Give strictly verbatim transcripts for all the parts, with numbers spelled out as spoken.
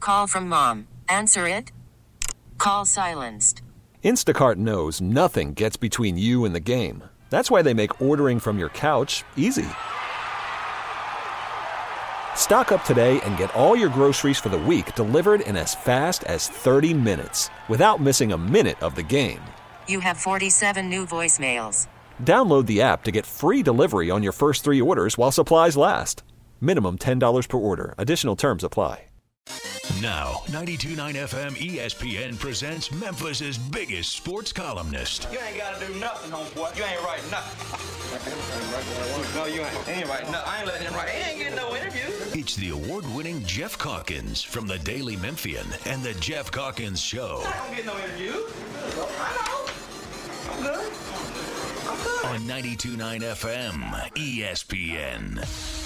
Call from mom. Answer it. Call silenced. Instacart knows nothing gets between you and the game. That's why they make ordering from your couch easy. Stock up today and get all your groceries for the week delivered in as fast as thirty minutes without missing a minute of the game. You have forty-seven new voicemails. Download the app to get free delivery on your first three orders while supplies last. Minimum ten dollars per order. Additional terms apply. Now, ninety-two point nine F M E S P N presents Memphis's biggest sports columnist. You ain't got to do nothing, homeboy. You ain't writing nothing. No, you ain't. ain't writing nothing. I ain't letting him write. He ain't getting no interview. It's the award-winning Jeff Calkins from the Daily Memphian and the Jeff Calkins Show. I don't get no interview. I know. I'm good. I'm good. On ninety-two point nine F M E S P N.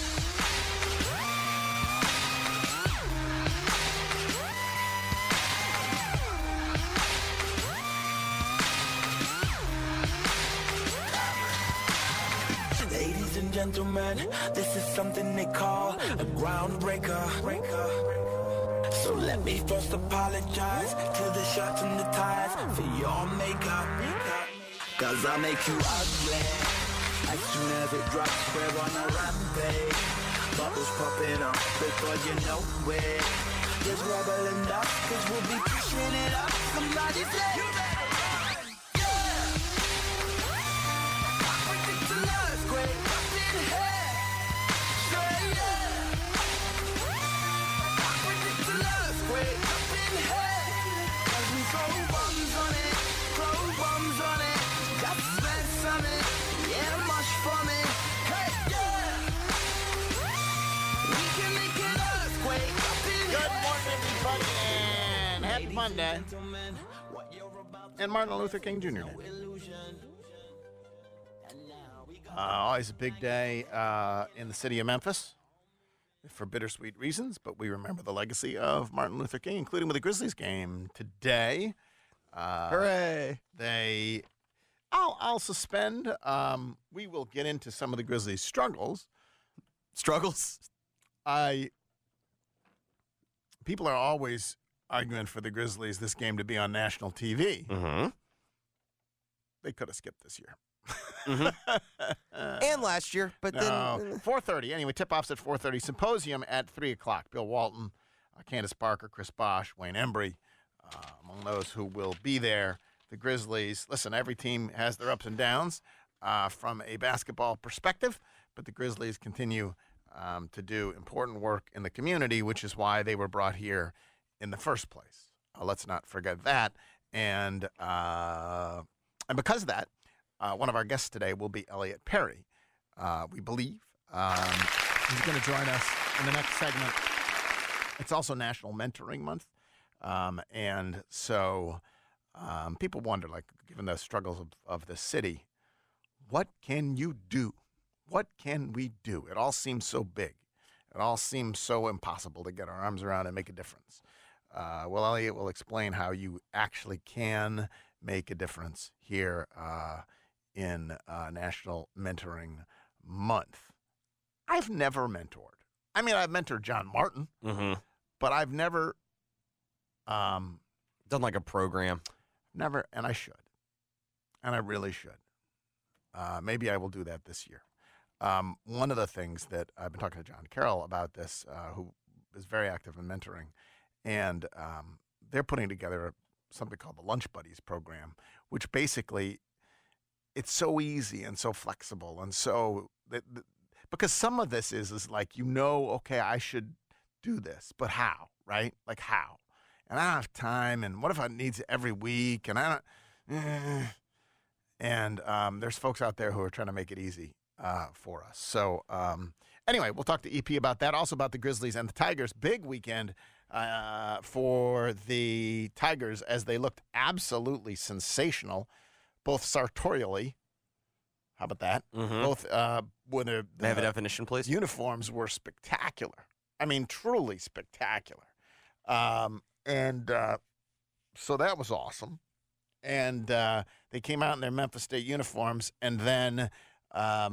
Ladies and gentlemen, this is something they call a groundbreaker. So let me first apologize to the shirts and the ties for your makeup. Cause I'll make you ugly as soon as it drops. We're on a rampage. Bubbles popping up before you know it. Just rubble and up, cause we'll be pushing it up. Somebody say you better run. Yeah. Ridiculous, great up in here. Straight up. Ridiculous, great up in here. Cause we throw bombs on it, throw bombs on it. Got sweat from it, yeah, much from it. Hey, yeah. We can make an earthquake up in here. Good morning, everybody, and happy Monday. And Martin Luther King Junior Day. Uh, always a big day uh, in the city of Memphis for bittersweet reasons, but we remember the legacy of Martin Luther King, including with the Grizzlies game today. Uh, Hooray! They, I'll, I'll suspend. Um, we will get into some of the Grizzlies' struggles. Struggles? I. People are always arguing for the Grizzlies this game to be on national T V. Mm-hmm. They could have skipped this year. Mm-hmm. And last year, but no, then... four thirty. Anyway, tip-offs at four thirty. Symposium at three o'clock. Bill Walton, uh, Candace Parker, Chris Bosh, Wayne Embry, uh, among those who will be there. The Grizzlies, listen, every team has their ups and downs uh, from a basketball perspective, but the Grizzlies continue um, to do important work in the community, which is why they were brought here in the first place. Uh, let's not forget that. And, uh, and because of that, Uh, one of our guests today will be Elliot Perry, uh, we believe. Um, he's going to join us in the next segment. It's also National Mentoring Month. Um, and so um, people wonder, like, given the struggles of, of the city, what can you do? What can we do? It all seems so big. It all seems so impossible to get our arms around and make a difference. Uh, well, Elliot will explain how you actually can make a difference here uh, in uh, National Mentoring Month. I've never mentored. I mean, I've mentored John Martin, Mm-hmm. but I've never um, Done like a program. Never, and I should. And I really should. Uh, maybe I will do that this year. Um, one of the things that I've been talking to John Carroll about this, uh, who is very active in mentoring, and um, they're putting together something called the Lunch Buddies program, which basically, it's so easy and so flexible and so, that, that, because some of this is, is like, you know, okay, I should do this, but how, right? Like how? And I don't have time, and what if I need it every week, and I don't, eh. And um, there's folks out there who are trying to make it easy uh, for us. So um, anyway, we'll talk to E P about that, also about the Grizzlies and the Tigers. Big weekend uh, for the Tigers as they looked absolutely sensational, both sartorially. How about that? Mm-hmm. Both uh, when the, May I have a the definition, please? uniforms were spectacular. I mean, truly spectacular. Um, and uh, so that was awesome. And uh, they came out in their Memphis State uniforms and then um,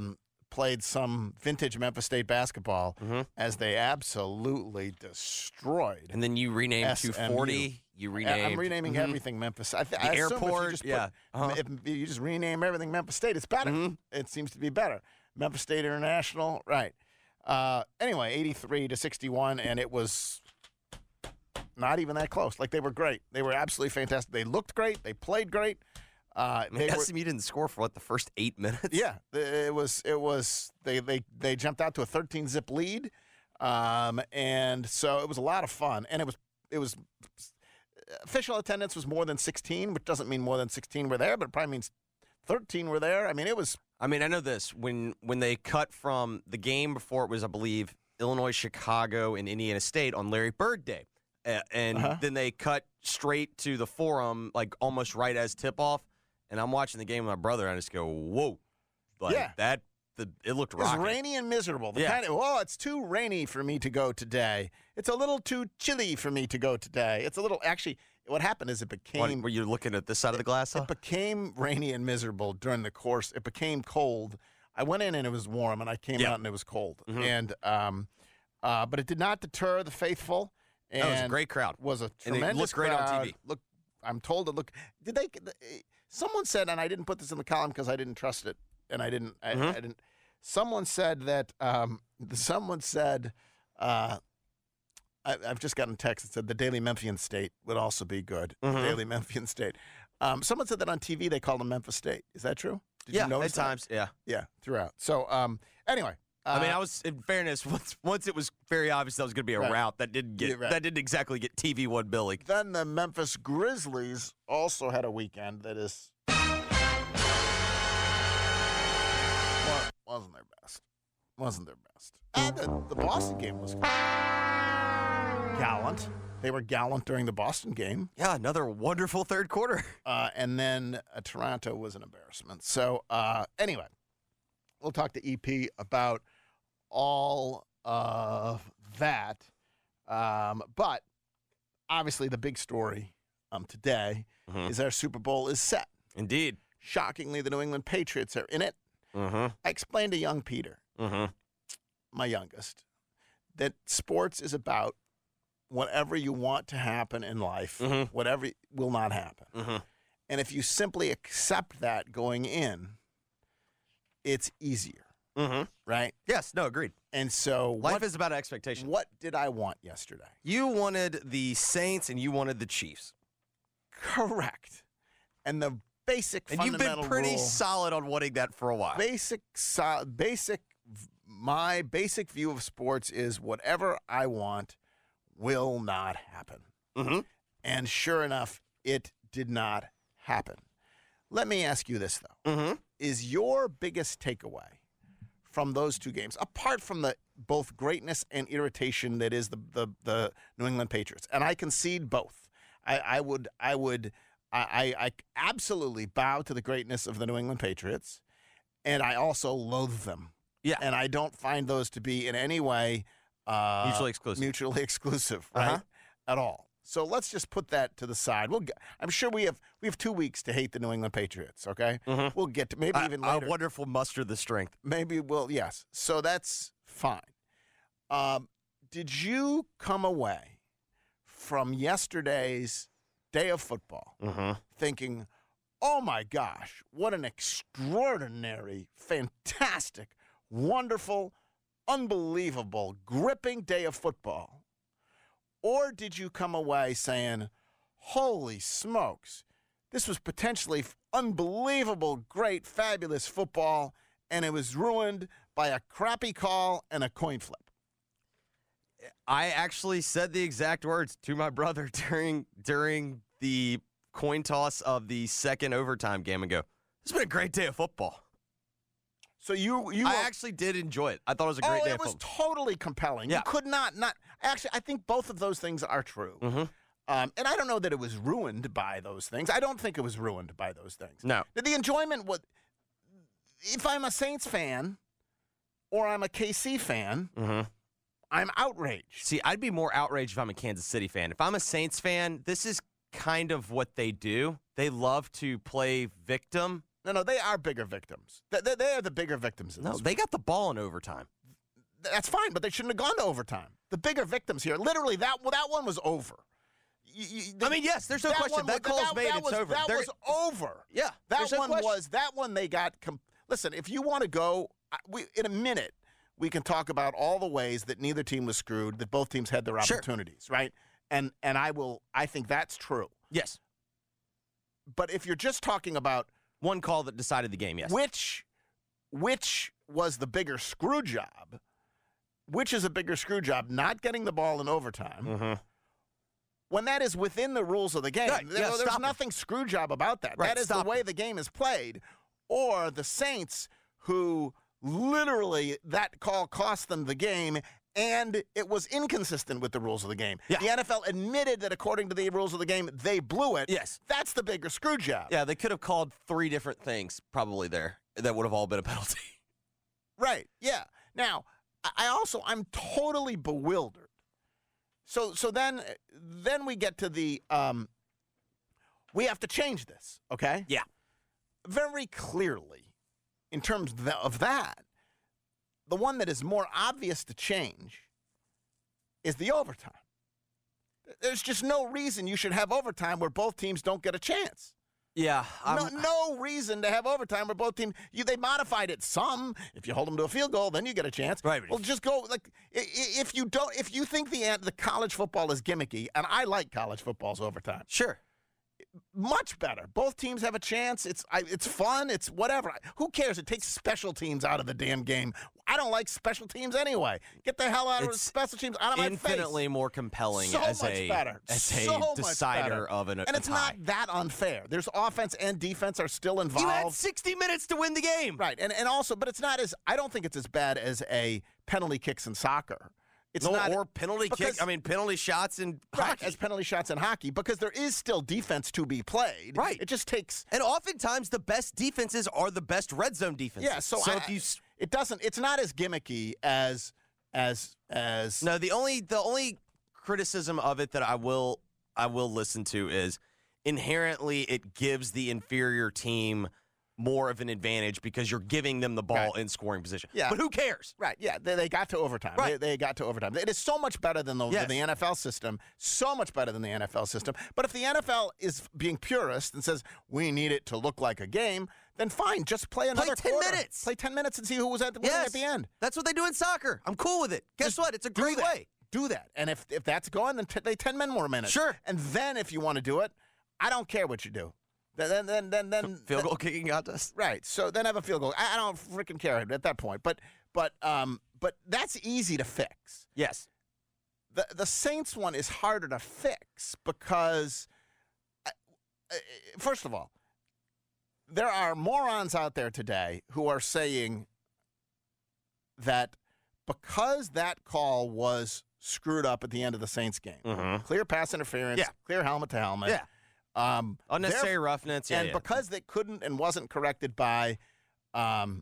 played some vintage Memphis State basketball Mhm. as they absolutely destroyed. And then you renamed S M U. two forty. You I- renamed. I'm renaming Mhm. everything Memphis. I th- The I assume if you airport, just put- yeah. Uh-huh. if you just rename everything Memphis State, it's better. Mhm. It seems to be better. Memphis State International, right? Uh, anyway, eighty-three to sixty-one, and it was not even that close. Like, they were great. They were absolutely fantastic. They looked great. They played great. Uh, I mean, they were, S M U didn't score for what the first eight minutes. yeah, it was. It was. They they they jumped out to a thirteen zip lead, um, and so it was a lot of fun. And it was it was official attendance was more than sixteen, which doesn't mean more than sixteen were there, but it probably means thirteen were there. I mean, it was. I mean, I know this when when they cut from the game before it was, I believe, Illinois, Chicago, and Indiana State on Larry Bird Day, uh, and Uh-huh. then they cut straight to the Forum, like almost right as tip off. And I'm watching the game with my brother, and I just go, "Whoa!" Like Yeah. that. The it looked It was rocking. rainy and miserable. The Yeah. kind of, oh, it's too rainy for me to go today. It's a little too chilly for me to go today. It's a little. Actually, what happened is it What, became. were you looking at this side of the glass? Huh? It became rainy and miserable during the course. It became cold. I went in and it was warm, and I came Yeah. out and it was cold. Mhm. And um, uh, but it did not deter the faithful. And That was a great crowd. Was a And tremendous it looked great on crowd. T V. Look, I'm told it look. Did they? Someone said, and I didn't put this in the column because I didn't trust it, and I didn't. I, Mhm. I didn't. Someone said that. Um, someone said. Uh, I, I've just gotten a text that said the Daily Memphian State would also be good. Mhm. The Daily Memphian State. Um, someone said that on T V they called them Memphis State. Is that true? Did yeah, you notice at that? times. Yeah. Yeah, throughout. So um, anyway. I mean, uh, I was in fairness. Once once it was very obvious that was going to be a Right. route that didn't get Yeah, right. that didn't exactly get T V one billing. Then the Memphis Grizzlies also had a weekend that is well, wasn't their best. Wasn't their best. And the, the Boston game was gallant. They were gallant during the Boston game. Yeah, another wonderful third quarter. Uh, and then uh, Toronto was an embarrassment. So uh, anyway, we'll talk to E P about all of that. Um, but obviously the big story um, today Mhm. is our Super Bowl is set. Indeed. Shockingly, the New England Patriots are in it. Mm-hmm. I explained to young Peter, Mm-hmm. my youngest, that sports is about whatever you want to happen in life, Mhm. whatever will not happen. Mm-hmm. And if you simply accept that going in, it's easier, Mm-hmm. right? Yes. No. Agreed. And so Life what, is about expectation. what did I want yesterday? You wanted the Saints and you wanted the Chiefs, Correct. And the basic and you've been fundamental pretty rule, solid on wanting that for a while. basic, so, basic, my basic view of sports is whatever I want will not happen. Mm-hmm. And sure enough, it did not happen. Let me ask you this, though. Mm-hmm. Is your biggest takeaway from those two games, apart from the both greatness and irritation that is the the, the New England Patriots? And I concede both. I, I would I would I, I I absolutely bow to the greatness of the New England Patriots, and I also loathe them. Yeah. And I don't find those to be in any way uh, Mutually exclusive. Mutually exclusive, right? Uh-huh. At all. So let's just put that to the side. We'll. Get, I'm sure we have we have two weeks to hate the New England Patriots. Okay, Mhm. we'll get to maybe I, even I later. wonder if we'll muster the strength. Maybe we'll. Yes. So that's fine. Um, did you come away from yesterday's day of football Mm-hmm. thinking, "Oh my gosh, what an extraordinary, fantastic, wonderful, unbelievable, gripping day of football"? Or did you come away saying, "Holy smokes, this was potentially f- unbelievable, great, fabulous football, and it was ruined by a crappy call and a coin flip"? I actually said the exact words to my brother during during the coin toss of the second overtime game and go, "This has been a great day of football." So you you I were- actually did enjoy it. I thought it was a great oh, day it of was football. totally compelling. Yeah. You could not not actually. I think both of those things are true. Mm-hmm. Um, and I don't know that it was ruined by those things. I don't think it was ruined by those things. No. The enjoyment was, if I'm a Saints fan or I'm a K C fan, Mm-hmm. I'm outraged. See, I'd be more outraged if I'm a Kansas City fan. If I'm a Saints fan, this is kind of what they do. They love to play victim No, no, they are bigger victims. They, they, they are the bigger victims. In No, this. they got the ball in overtime. That's fine, but they shouldn't have gone to overtime. The bigger victims here, literally, that well, that one was over. You, you, the, I mean, yes, there's no that question. one That was- call's that, made, that it's was, over. That They're- was over. Yeah, that there's no one question. was. That one they got. Com- Listen, if you want to go, I- we in a minute we can talk about all the ways that neither team was screwed, that both teams had their Sure. opportunities, right? And and I will. I think that's true. Yes. But if you're just talking about One call that decided the game, yes. which which was the bigger screw job, which is a bigger screw job, not getting the ball in overtime, Mm-hmm. when that is within the rules of the game. Right, There- yeah, there's stop 'em. nothing screw job about that. Right, that is the stop way 'em. the game is played. Or the Saints, who literally that call cost them the game, and it was inconsistent with the rules of the game. Yeah. The N F L admitted that according to the rules of the game, they blew it. Yes. That's the bigger screw job. Yeah, they could have called three different things probably there that would have all been a penalty. Right. Yeah. Now, I I also I'm totally bewildered. So so then then we get to the um we have to change this, okay? Yeah. Very clearly, in terms of tha- of that, the one that is more obvious to change is the overtime. There's just no reason you should have overtime where both teams don't get a chance. Yeah. No, no reason to have overtime where both teams. You, they modified it some. If you hold them to a field goal, then you get a chance. Right, but Well, if- just go like i- i- if you don't. If you think the an- the college football is gimmicky, and I like college football's overtime, Sure. much better. Both teams have a chance. It's I, it's fun. It's whatever. Who cares? It takes special teams out of the damn game. I don't like special teams anyway. Get the hell out of It's special teams out of my face. Infinitely more compelling So as much a better. as So a much decider better. of an and it's a not tie. that unfair. There's offense and defense are still involved. You had sixty minutes to win the game. Right, and and also, but it's not as I don't think it's as bad as a penalty kicks in soccer. It's No, not or penalty because- kick. I mean, penalty shots in right, hockey. as penalty shots in hockey because there is still defense to be played. Right. it just takes. And oftentimes the best defenses are the best red zone defenses. Yeah, so, so I, if you s- it doesn't. It's not as gimmicky as as as. no, the only the only criticism of it that I will I will listen to is inherently it gives the inferior team more of an advantage because you're giving them the ball Right. in scoring position. Yeah. But who cares? Right, yeah, they, they got to overtime. Right. They, they got to overtime. It is so much better than the, Yes. than the N F L system, so much better than the N F L system. But if the N F L is being purist and says, we need it to look like a game, then fine, just play another ten quarter. minutes. Play ten minutes and see who was at the, winning Yes. at the end. That's what they do in soccer. I'm cool with it. Guess Just what? It's a do great that. way. Do that. And if, if that's going, then t- play ten men more minutes. Sure. And then if you want to do it, I don't care what you do. Then, then, then, then, Field goal kicking contest. Right. So then have a field goal. I, I don't freaking care at that point. But, but, um, but that's easy to fix. Yes. The the Saints one is harder to fix because, uh, uh, first of all, there are morons out there today who are saying that because that call was screwed up at the end of the Saints game, Mhm. clear pass interference, Yeah. clear helmet to helmet, Yeah. um, Unnecessary theref- roughness. Yeah, and yeah. because they couldn't and wasn't corrected by, um,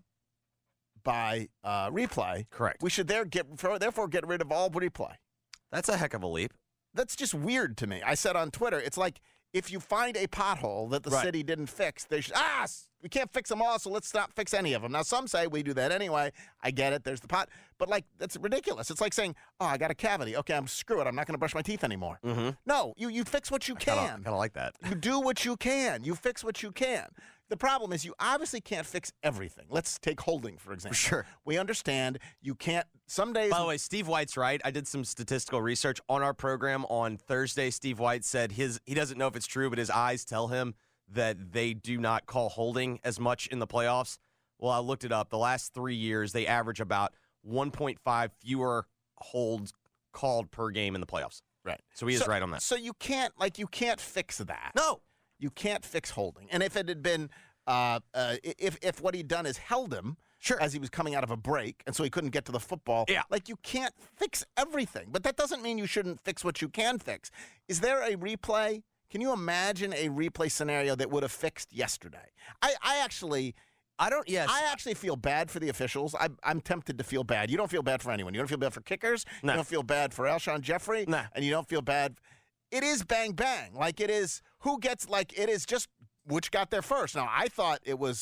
by uh, replay, Correct. we should there get therefore get rid of all replay. That's a heck of a leap. That's just weird to me. I said on Twitter, it's like if you find a pothole that the Right. city didn't fix, they should, ah, s- we can't fix them all, so let's not fix any of them. Now, some say we do that anyway. I get it. There's the pot. But, like, that's ridiculous. It's like saying, oh, I got a cavity. Okay, I'm screw it. I'm not going to brush my teeth anymore. Mm-hmm. No, you, you fix what you can. Kind of like that. You do what you can. You fix what you can. The problem is you obviously can't fix everything. Let's take holding, for example. Sure. We understand you can't. Some days. By the way, Steve White's right. I did some statistical research on our program on Thursday. Steve White said his he doesn't know if it's true, but his eyes tell him that they do not call holding as much in the playoffs. Well, I looked it up. The last three years, they average about one point five fewer holds called per game in the playoffs. Right. So he is right on that. So you can't, like, you can't fix that. No. You can't fix holding. And if it had been, uh, uh, if if what he'd done is held him, Sure. as he was coming out of a break, and so he couldn't get to the football. Yeah. Like, you can't fix everything. But that doesn't mean you shouldn't fix what you can fix. Is there a replay? Can you imagine a replay scenario that would have fixed yesterday? I, I actually... I don't, yes. I actually feel bad for the officials. I, I'm tempted to feel bad. You don't feel bad for anyone. You don't feel bad for kickers. No. You don't feel bad for Alshon Jeffrey. No. And you don't feel bad. It is bang, bang. Like, it is who gets, like, it is just which got there first. Now, I thought it was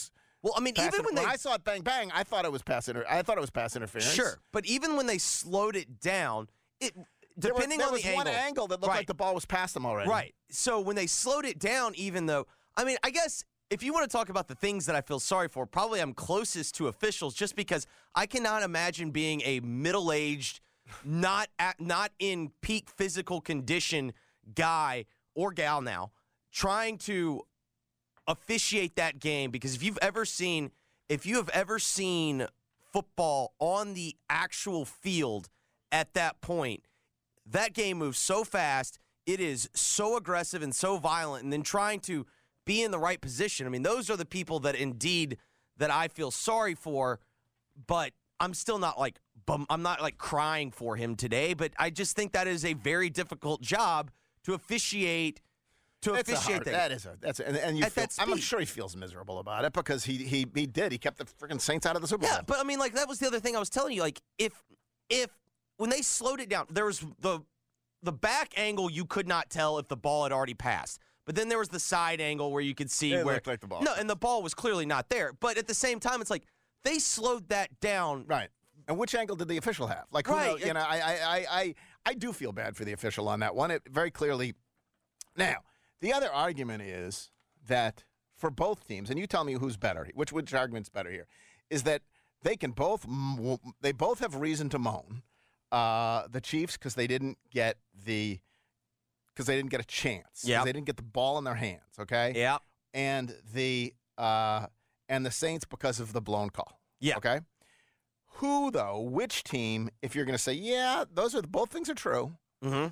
Well, I mean, Pass even inter- when they I saw it bang bang, I thought it was pass inter- I thought it was pass interference. Sure, but even when they slowed it down, it There was, depending there on was the one angle, angle that looked right. like the ball was past them already. Right. So when they slowed it down, even though, I mean, I guess if you want to talk about the things that I feel sorry for, probably I'm closest to officials just because I cannot imagine being a middle-aged, not at, not in peak physical condition guy or gal now trying to officiate that game, because if you've ever seen if you have ever seen football on the actual field at that point, that game moves so fast, it is so aggressive and so violent, and then trying to be in the right position. I mean, those are the people that indeed that I feel sorry for, but I'm still not like bum, I'm not like crying for him today, but I just think that is a very difficult job to officiate to It's a officiate hard, that. that is a that's a, and, and you At feel, that I'm speed. sure he feels miserable about it because he he he did he kept the freaking Saints out of the Super Bowl. Yeah, but I mean, like that was the other thing I was telling you. Like if if when they slowed it down, there was the the back angle you could not tell if the ball had already passed. But then there was the side angle where you could see It where looked like the ball no, passed. and the ball was clearly not there. But at the same time, it's like they slowed that down. Right. And which angle did the official have? Like, who Right, knows? You know, I, I, I, I, I do feel bad for the official on that one. It very clearly. Now, the other argument is that for both teams, and you tell me who's better, which which argument's better here, is that they can both m- they both have reason to moan. Uh, the Chiefs because they didn't get the because they didn't get a chance. Yeah, they didn't get the ball in their hands. Okay. Yeah. And the uh, and the Saints because of the blown call. Yeah. Okay. Who, though, which team, if you're going to say, yeah, those are both things are true, Mm-hmm.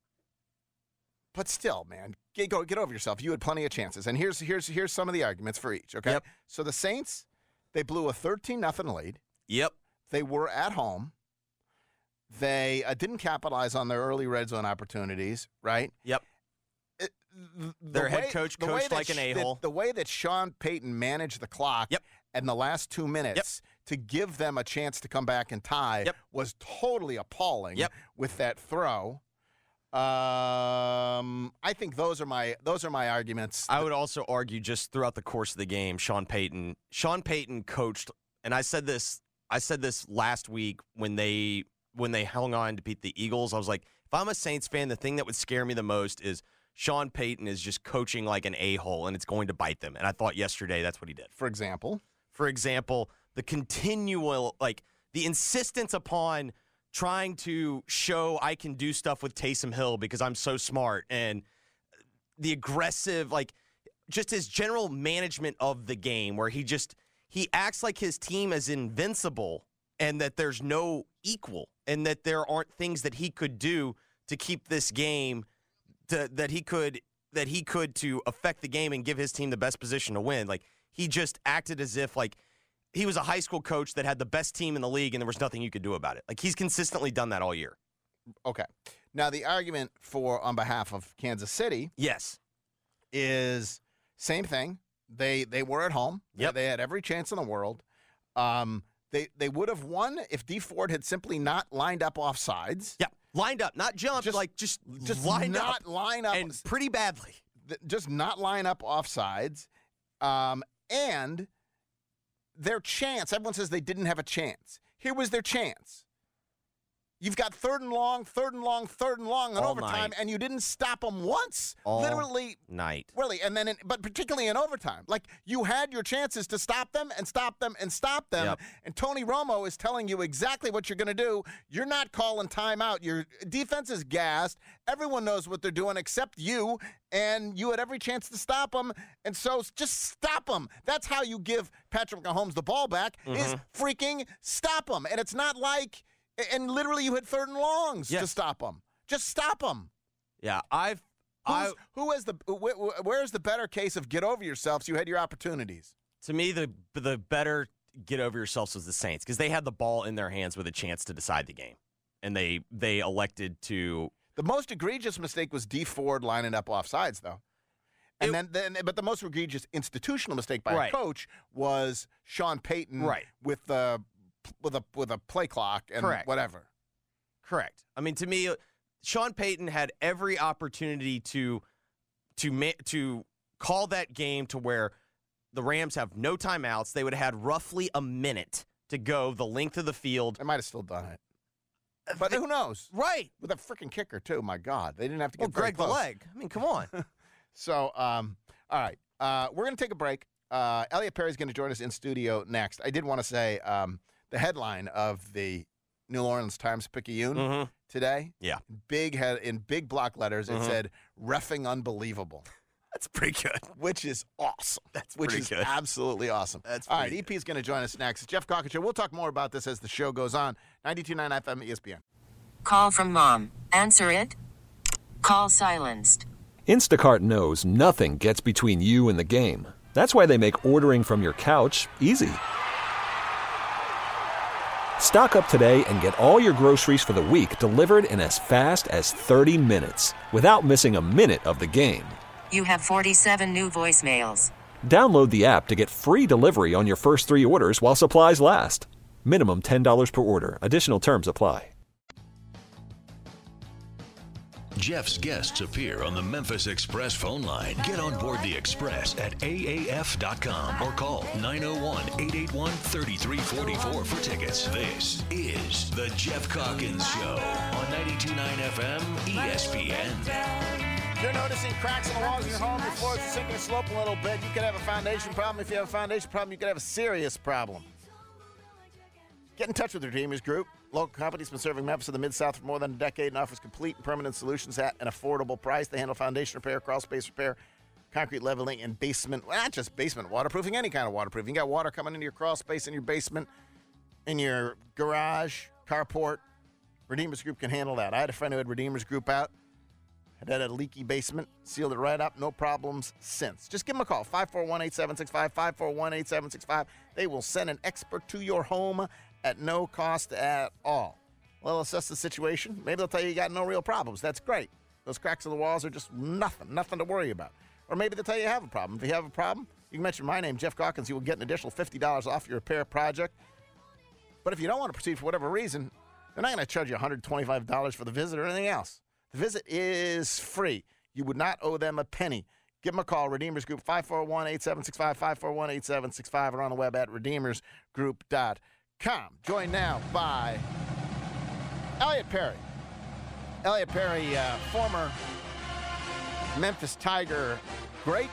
but still, man, get, go, get over yourself. You had plenty of chances. And here's here's here's some of the arguments for each, okay? Yep. So the Saints, they blew a thirteen nothing lead. Yep. They were at home. They uh, didn't capitalize on their early red zone opportunities, right? Yep. It, the Their head coach the way coached that like an sh- a-hole. The, the way that Sean Payton managed the clock Yep. in the last two minutes to give them a chance to come back and tie Yep. was totally appalling Yep. with that throw. Um, I think those are my those are my arguments. I would also argue just throughout the course of the game, Sean Payton, Sean Payton coached, and I said this, I said this last week when they when they hung on to beat the Eagles. I was like, if I'm a Saints fan, the thing that would scare me the most is Sean Payton is just coaching like an a-hole, and it's going to bite them. And I thought yesterday that's what he did. For example, For example, the continual, like the insistence upon trying to show I can do stuff with Taysom Hill because I'm so smart, and the aggressive, like just his general management of the game where he just, he acts like his team is invincible and that there's no equal and that there aren't things that he could do to keep this game to, that he could that he could to affect the game and give his team the best position to win. Like he just acted as if like he was a high school coach that had the best team in the league and there was nothing you could do about it. Like he's consistently done that all year. okay. Now the argument for on behalf of Kansas City Yes. is same thing. They they were at home. Yep. They had every chance in the world. Um, they they would have won if D Ford had simply not lined up off sides. Yeah. Lined up, not jumped, Just- like just Just lined not up line up and pretty badly. th- just not line up off sides. Um, and their chance, everyone says they didn't have a chance. Here was their chance. You've got third and long, third and long, third and long in All overtime, night. and you didn't stop them once. All Literally, night. really, and then, in, but particularly in overtime, like you had your chances to stop them and stop them and stop them. Yep. And Tony Romo is telling you exactly what you're going to do. You're not calling timeout. Your defense is gassed. Everyone knows what they're doing except you, and you had every chance to stop them. And so, just stop them. That's how you give Patrick Mahomes the ball back. Is freaking stop them. And it's not like. And literally, you had third and longs to Yes. stop them. Just stop them. Yeah, I've I Who's, who has the? Wh- wh- where's the better case of get over yourselves? You had your opportunities. to me the the better get over yourselves was the Saints because they had the ball in their hands with a chance to decide the game, and they they elected to. The most egregious mistake was D Ford lining up off sides, though. And It- then, then, but the most egregious institutional mistake by Right. a coach was Sean Payton, Right. with the with a with a play clock and Correct. whatever. Correct. I mean, to me, Sean Payton had every opportunity to to ma- to call that game to where the Rams have no timeouts. They would have had roughly a minute to go the length of the field. They might have still done it. But they, who knows? Right. With a freaking kicker, too. My God. They didn't have to get Well, Greg very the close. leg. I mean, come on. So, um, all right. Uh, we're going to take a break. Uh, Elliot Perry's going to join us in studio next. I did want to say um, the headline of the New Orleans Times-Picayune Mhm. today. Yeah. Big head in big block letters. It Mhm. said "reffing unbelievable," That's pretty good. which is awesome. That's which pretty is good. absolutely awesome. That's all right. pretty E P is going to join us next. Jeff Calkins Show. We'll talk more about this as the show goes on. ninety-two point nine F M E S P N. Call from mom. Answer it. Call silenced. Instacart knows nothing gets between you and the game. That's why they make ordering from your couch easy. Stock up today and get all your groceries for the week delivered in as fast as thirty minutes without missing a minute of the game. You have forty-seven new voicemails. Download the app to get free delivery on your first three orders while supplies last. Minimum ten dollars per order. Additional terms apply. Jeff's guests appear on the Memphis Express phone line. Get on board the Express at A A F dot com or call nine oh one, eight eight one, three three four four for tickets. This is the Jeff Calkins Show on ninety-two point nine F M E S P N. If you're noticing cracks in the walls of your home, your floors are sinking and slope a little bit, you could have a foundation problem. If you have a foundation problem, you could have a serious problem. Get in touch with Redeemers Group. Local company's been serving Memphis and the Mid-South for more than a decade and offers complete and permanent solutions at an affordable price. They handle foundation repair, crawl space repair, concrete leveling, and basement, well, not just basement waterproofing, any kind of waterproofing. You got water coming into your crawl space in your basement, in your garage, carport. Redeemers Group can handle that. I had a friend who had Redeemers Group out, had a leaky basement, sealed it right up, no problems since. Just give them a call, five four one, eight seven six five, five four one, eight seven six five. They will send an expert to your home at no cost at all. Well, they'll assess the situation. Maybe they'll tell you you got no real problems. That's great. Those cracks in the walls are just nothing, nothing to worry about. Or maybe they'll tell you you have a problem. If you have a problem, you can mention my name, Jeff Calkins. You will get an additional fifty dollars off your repair project. But if you don't want to proceed for whatever reason, they're not going to charge you one hundred twenty-five dollars for the visit or anything else. The visit is free. You would not owe them a penny. Give them a call, Redeemers Group, five four one, eight seven six five, five four one, eight seven six five, or on the web at redeemers group dot com. Joined now by Elliot Perry. Elliot Perry, uh, former Memphis Tiger great.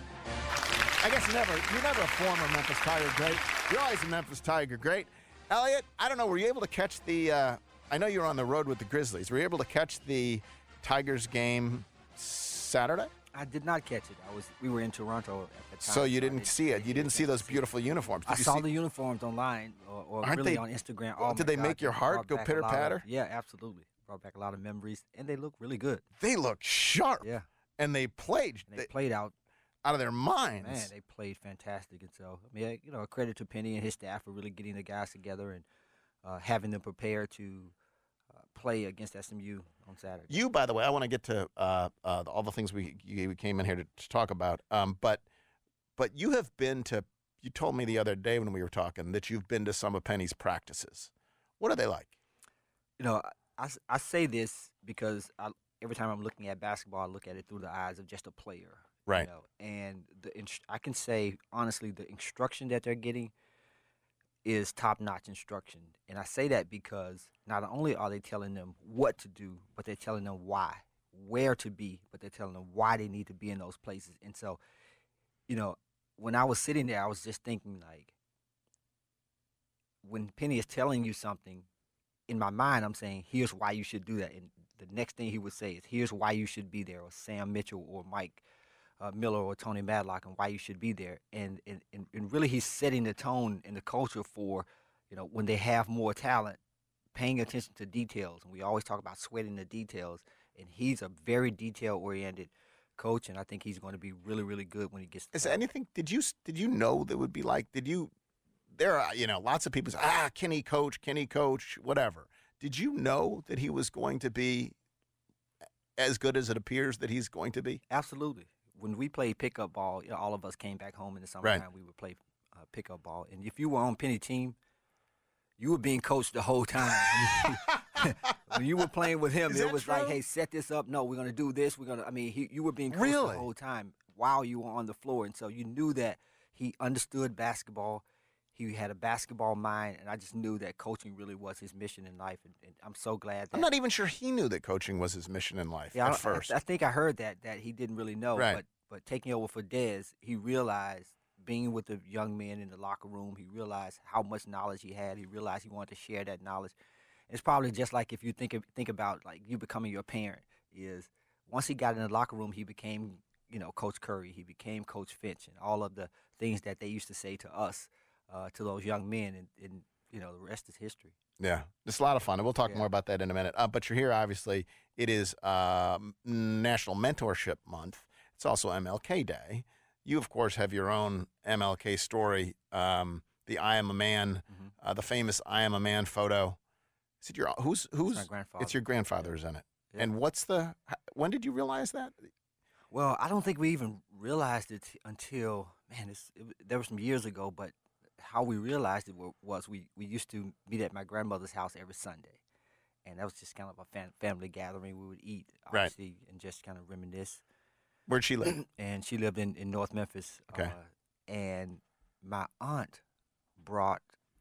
I guess never, you're never a former Memphis Tiger great. You're always a Memphis Tiger great. Elliot, I don't know, were you able to catch the, uh, I know you were on the road with the Grizzlies. Were you able to catch the Tigers game Saturday? I did not catch it. I was. We were in Toronto at the time. So you didn't see it. You didn't see those see beautiful uniforms. Did I you saw see- the uniforms online or, or Aren't really they- on Instagram. Oh did my they make God, your it heart brought go back a lot of- pitter-patter? Yeah, absolutely. Brought back a lot of memories, and they look really good. They look sharp. Yeah. And they played. And they, they- played out. out of their minds. Man, they played fantastic. And so, I mean, you know, a credit to Penny and his staff for really getting the guys together and uh, having them prepared to uh, play against S M U on Saturday. You, by the way, I want to get to uh, uh, all the things we you, we came in here to, to talk about. Um, but but you have been to. You told me the other day when we were talking that you've been to some of Penny's practices. What are they like? You know, I, I say this because I, every time I'm looking at basketball, I look at it through the eyes of just a player. Right. You know? And the inst- I can say, honestly, the instruction that they're getting is top-notch instruction. And I say that because not only are they telling them what to do, but they're telling them why, where to be, but they're telling them why they need to be in those places. And so, you know, when I was sitting there, I was just thinking, like, when Penny is telling you something, in my mind, I'm saying, here's why you should do that. And the next thing he would say is, here's why you should be there, or Sam Mitchell or Mike uh, Miller or Tony Madlock, and why you should be there. And, and, and, and really he's setting the tone and the culture for, you know, when they have more talent, paying attention to details. And we always talk about sweating the details. And he's a very detail-oriented coach, and I think he's going to be really, really good when he gets Is to there anything? Did you did you know that would be like? Did you? There are you know lots of people say, ah, Kenny coach, Kenny coach, whatever. Did you know that he was going to be as good as it appears that he's going to be? Absolutely. When we played pickup ball, you know, all of us came back home in the summertime. We would play uh, pickup ball, and if you were on Penny team, you were being coached the whole time. When you were playing with him, Is it that was true? like, hey, set this up. No, we're going to do this. We're going to, I mean, he, you were being coached Really? the whole time while you were on the floor. And so you knew that he understood basketball. He had a basketball mind, and I just knew that coaching really was his mission in life. And, and I'm so glad that I'm not even sure he knew that coaching was his mission in life yeah, at I, first. I, I think I heard that that he didn't really know. Right. But but taking over for Dez, he realized being with the young men in the locker room, he realized how much knowledge he had. He realized he wanted to share that knowledge. It's probably just like if you think of, think about like you becoming your parent. Is once he got in the locker room, he became you know Coach Curry. He became Coach Finch, and all of the things that they used to say to us. Uh, to those young men, and, and you know the rest is history. Yeah, it's a lot of fun, and we'll talk Yeah. more about that in a minute. Uh, but you're here, obviously. It is uh, National Mentorship Month. It's also M L K Day. You, of course, have your own M L K story. Um, the "I Am a Man," Mm-hmm. uh, the famous "I Am a Man" photo. Is it your who's who's? my grandfather. It's your grandfather's in it. Yeah. And what's the? When did you realize that? Well, I don't think we even realized it until man, it's, it, there was some years ago. But how we realized it wa- was we, we used to meet at my grandmother's house every Sunday, and that was just kind of a fam- family gathering. We would eat, Right. obviously, and just kind of reminisce. Where'd she live? And she lived in, in North Memphis. Okay. Uh, and my aunt brought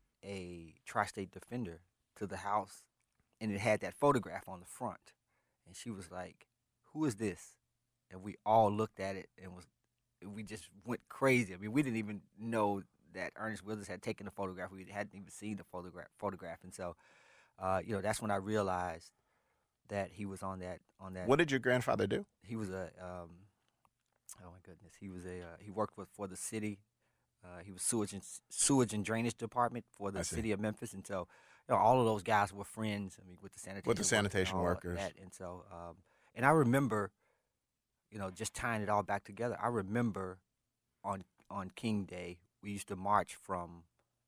a Tri-State Defender to the house, and it had that photograph on the front. And she was like, "Who is this?" And we all looked at it and was, we just went crazy. I mean, we didn't even know that Ernest Withers had taken the photograph. We hadn't even seen the photograph. Photograph, and so, uh, you know, that's when I realized that he was on that. On that. What did your grandfather do? He was a. Um, oh my goodness, he was a. Uh, he worked with for the city. Uh, he was sewage and sewage and drainage department for I the see. city of Memphis, and so you know, all of those guys were friends. I mean, with the sanitation With the workers and sanitation all of workers. that. And so, um, and I remember, you know, just tying it all back together. I remember on on King Day, we used to march from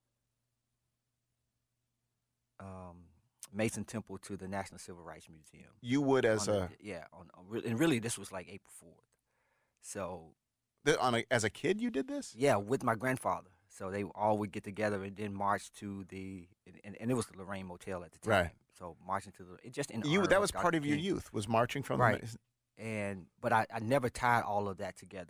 um, Mason Temple to the National Civil Rights Museum. You would as on a yeah, on, on re- and really this was like April fourth. So th- on a as a kid you did this? yeah, with my grandfather. So they all would get together and then march to the and, and, and it was the Lorraine Motel at the time. Right. So marching to the it just in You honor that of was Doctor part of your King. youth was marching from Right. the And but I, I never tied all of that together.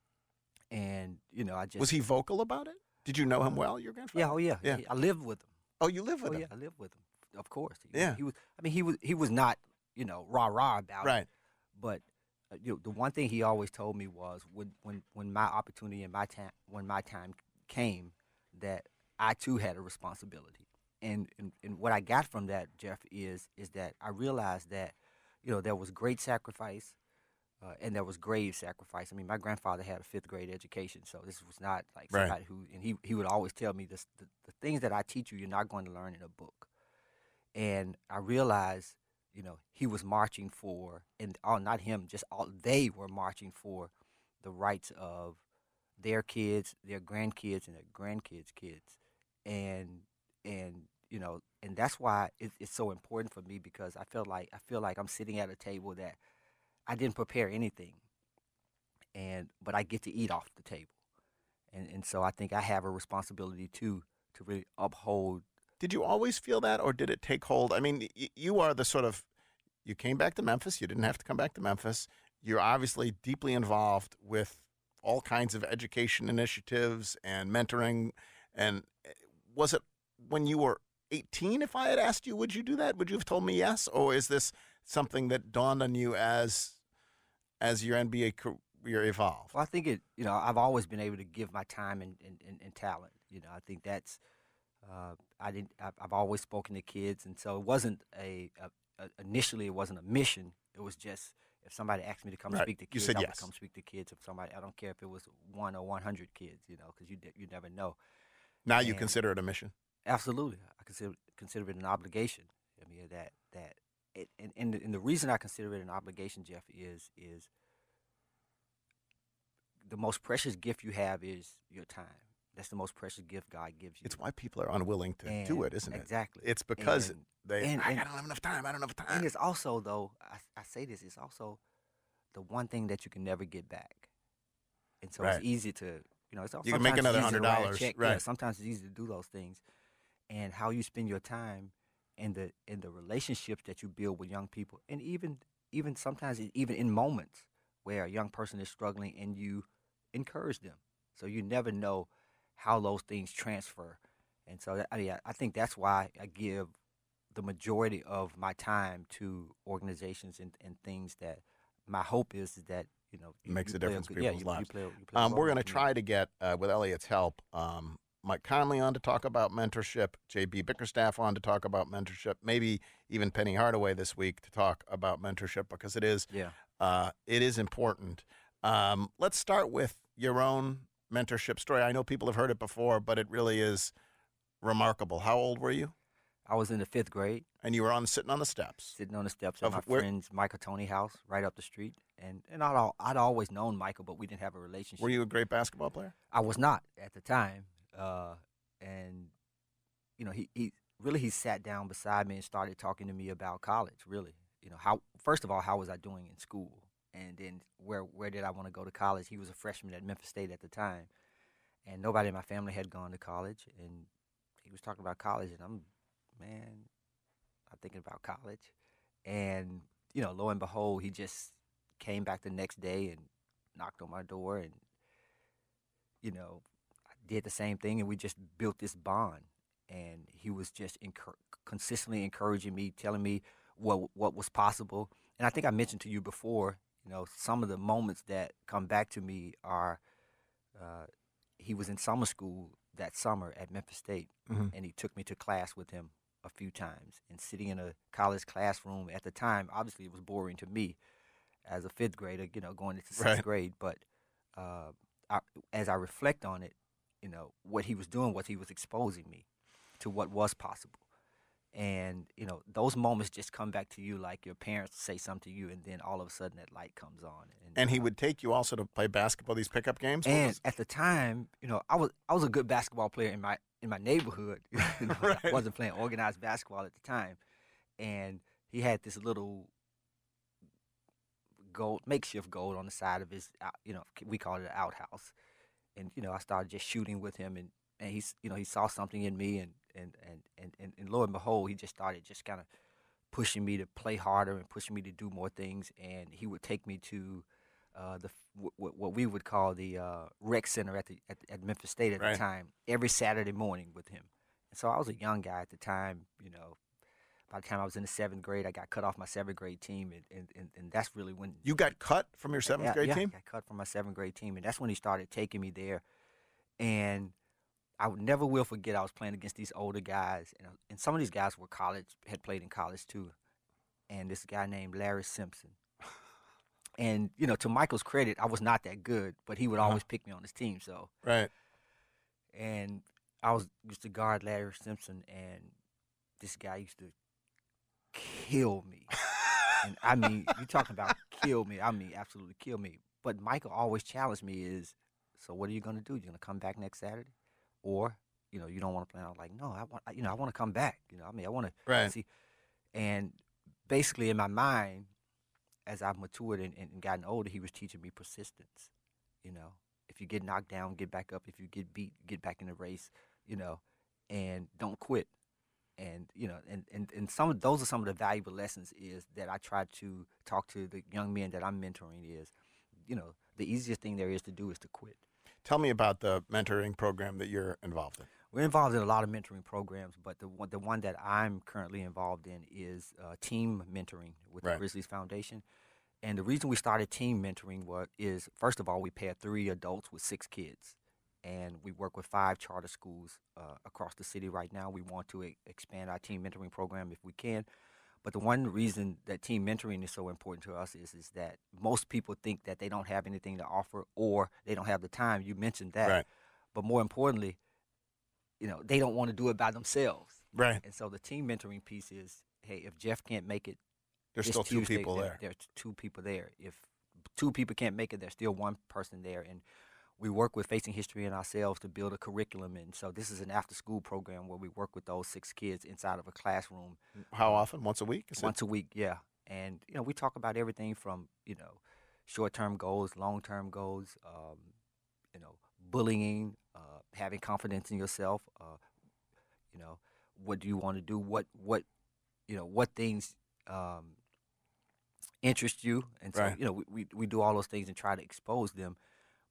And you know I just Was he vocal about it? Did you know him well, your grandfather? yeah oh yeah, Yeah. I lived with him. Oh, you live with Oh him. yeah, I lived with him. Of course. He, Yeah. He was. I mean, he was. He was not. You know, rah rah about it. Right. But uh, you know, the one thing he always told me was when when when my opportunity and my time when my time came, that I too had a responsibility. And and, and what I got from that, Jeff, is is that I realized that you know there was great sacrifice. Uh, and there was grave sacrifice. I mean, my grandfather had a fifth grade education, so this was not like Right. somebody who. And he he would always tell me this: the, the things that I teach you, you're not going to learn in a book. And I realized, you know, he was marching for, and oh, not him, just all they were marching for, the rights of their kids, their grandkids, and their grandkids' kids, and and you know, and that's why it, it's so important for me because I feel like I feel like I'm sitting at a table that I didn't prepare anything, and but I get to eat off the table, and and so I think I have a responsibility too to really uphold. Did you always feel that, or did it take hold? I mean, y- you are the sort of, you came back to Memphis. You didn't have to come back to Memphis. You're obviously deeply involved with all kinds of education initiatives and mentoring. And eh, was it when you were eighteen, if I had asked you, would you do that? Would you have told me yes? Or is this something that dawned on you as as your N B A career evolved? Well, I think it. You know, I've always been able to give my time and and, and, and talent. You know, I think that's. Uh, I didn't. I've, I've always spoken to kids, and so it wasn't a, a, a. Initially, it wasn't a mission. It was just if somebody asked me to come Right. speak to You kids, said I yes. would come speak to kids. If somebody, I don't care if it was one or one hundred kids, you know, because you you never know. Now you And- consider it a mission. Absolutely, I consider consider it an obligation. I mean that that it, and and the, and the reason I consider it an obligation, Jeff, is is the most precious gift you have is your time. That's the most precious gift God gives you. It's why people are unwilling to do And- it, isn't it? exactly. It's because And- they, and- I, and- I don't have enough time. I don't have time. And it's also, though, I, I say this, it's also the one thing that you can never get back. And so Right. it's easy to, you know, it's You can make sometimes it's another easy to write a $100, check. right. Yeah, sometimes it's easy to do those things. And how you spend your time and the and the relationships that you build with young people, and even even sometimes it- even in moments where a young person is struggling and you encourage them. So you never know how those things transfer. And so that, I, mean, I think that's why I give the majority of my time to organizations and, and things that my hope is, is that, you know, It makes you a play difference in good- yeah, people's you- you lives. play a- you play a Um, role we're in going to the try to get, uh, with Elliot's help, um, Mike Conley on to talk about mentorship, J B Bickerstaff on to talk about mentorship, maybe even Penny Hardaway this week to talk about mentorship, because it is Yeah. uh, it is important. Um, let's start with your own mentorship story. I know people have heard it before, but it really is remarkable. How old were you? I was in the fifth grade, And you were on sitting on the steps. sitting on the steps at Of my where- friend's Michael Tony house right up the street. And, and I'd, al- I'd always known Michael, but we didn't have a relationship. Were you a great basketball player? I was not at the time. Uh, and, you know, he, he really he sat down beside me and started talking to me about college, really. You know, how first of all, how was I doing in school? And then where where did I want to go to college? He was a freshman at Memphis State at the time. And nobody in my family had gone to college. And he was talking about college. And I'm, man, I'm thinking about college. And, you know, lo and behold, he just came back the next day and knocked on my door and, you know, I did the same thing, and we just built this bond. And he was just encur- consistently encouraging me, telling me what what was possible. And I think I mentioned to you before, you know, some of the moments that come back to me are uh, he was in summer school that summer at Memphis State, Mhm. and he took me to class with him a few times. And sitting in a college classroom at the time, obviously it was boring to me as a fifth grader, you know, going into sixth Right. grade. But uh, I, as I reflect on it, you know, what he was doing was he was exposing me to what was possible. And, you know, those moments just come back to you like your parents say something to you, and then all of a sudden that light comes on. And, And he uh, would take you also to play basketball, these pickup games? What and was- at the time, you know, I was I was a good basketball player in my in my neighborhood. You know, Right. I wasn't playing organized basketball at the time, and he had this little gold makeshift goal on the side of his, out- you know, we called it an outhouse. And you know, I started just shooting with him, and and he's, you know, he saw something in me, and and and and and, and lo and behold, he just started just kind of pushing me to play harder and pushing me to do more things. And he would take me to uh, the w- w- what we would call the uh, rec center at the at, at Memphis State at Right. the time every Saturday morning with him. And so I was a young guy at the time. You know, by the time I was in the seventh grade, I got cut off my seventh grade team, and and, and, and that's really when You got cut from your seventh yeah, grade yeah, team? I got cut from my seventh grade team, and that's when he started taking me there. And I would never will forget. I was playing against these older guys, and, and some of these guys were college, had played in college too. And this guy named Larry Simpson. And you know, to Michael's credit, I was not that good, but he would Uh-huh. always pick me on his team. So, Right. and I was used to guard Larry Simpson, and this guy used to kill me. And I mean, you talking about kill me? I mean, absolutely kill me. But Michael always challenged me: "Is so? What are you gonna do? You gonna come back next Saturday, or you know, you don't want to play?" I was like, "No, I want. You know, I want to come back. You know, I mean, I want to Right. see." And basically, in my mind, as I've matured and, and gotten older, he was teaching me persistence. You know, if you get knocked down, get back up. If you get beat, get back in the race. You know, and don't quit. And you know, and, and, and some of those are some of the valuable lessons is that I try to talk to the young men that I'm mentoring is, you know, the easiest thing there is to do is to quit. Tell me about the mentoring program that you're involved in. We're involved in a lot of mentoring programs, but the one, the one that I'm currently involved in is uh, team mentoring with Right. the Grizzlies Foundation. And the reason we started team mentoring was, is, first of all, we pair three adults with six kids. And we work with five charter schools uh, across the city right now. We want to e- expand our team mentoring program if we can. But the one reason that team mentoring is so important to us is, is that most people think that they don't have anything to offer or they don't have the time. You mentioned that. Right. But more importantly, you know, they don't want to do it by themselves. Right. And so the team mentoring piece is, hey, if Jeff can't make it, There's this still two Tuesday, people there. There's two people there. If two people can't make it, there's still one person there. And we work with Facing History and ourselves to build a curriculum. And so this is an after-school program where we work with those six kids inside of a classroom. How often? Once a week? Is it- Once a week, yeah. And, you know, we talk about everything from, you know, short-term goals, long-term goals, um, you know, bullying, uh, having confidence in yourself, uh, you know, what do you want to do? What, what, you know, what things um, interest you? And so, Right. you know, we, we, we do all those things and try to expose them.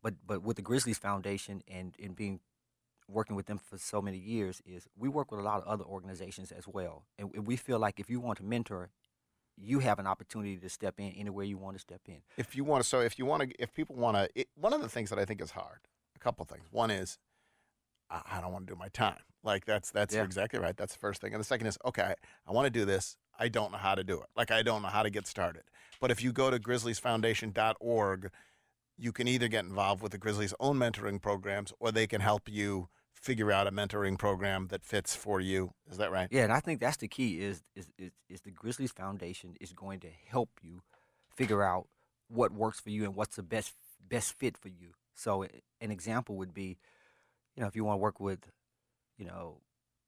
but but with the Grizzlies Foundation and and being working with them for so many years is we work with a lot of other organizations as well, and, and we feel like if you want to mentor, you have an opportunity to step in anywhere you want to step in. If you want to, so if you want to, if people want to, one of the things that I think is hard, a couple things. One is, I, I don't want to do my time. Like that's that's Yeah. exactly right. That's the first thing. And the second is, okay, I want to do this. I don't know how to do it. Like I don't know how to get started. But if you go to grizzlies foundation dot org, you can either get involved with the Grizzlies' own mentoring programs, or they can help you figure out a mentoring program that fits for you. Is that right? Yeah, and I think that's the key is is is, is the Grizzlies Foundation is going to help you figure out what works for you and what's the best best fit for you. So a- an example would be, you know, if you want to work with, you know,